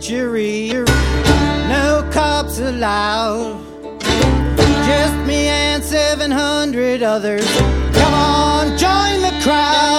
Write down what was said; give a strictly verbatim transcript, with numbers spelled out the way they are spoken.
sanctuary. No cops allowed. Just me and seven hundred others. Come on, join the crowd.